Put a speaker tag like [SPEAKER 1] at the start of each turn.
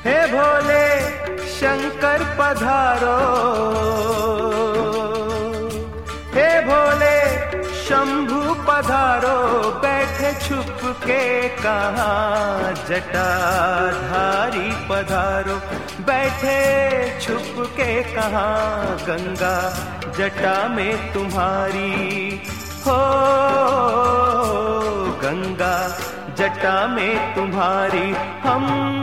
[SPEAKER 1] हे भोले शंकर पधारो, हे भोले शंभु पधारो, बैठे छुप के कहाँ जटाधारी पधारो, बैठे छुप के कहाँ गंगा जटा में तुम्हारी, हो गंगा जटा में तुम्हारी। हम